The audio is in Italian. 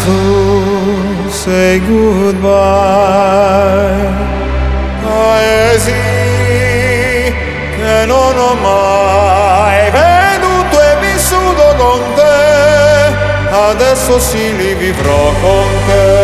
to say goodbye. Paesi che non ho mai veduto e vissuto con te, adesso sì li vivrò con te.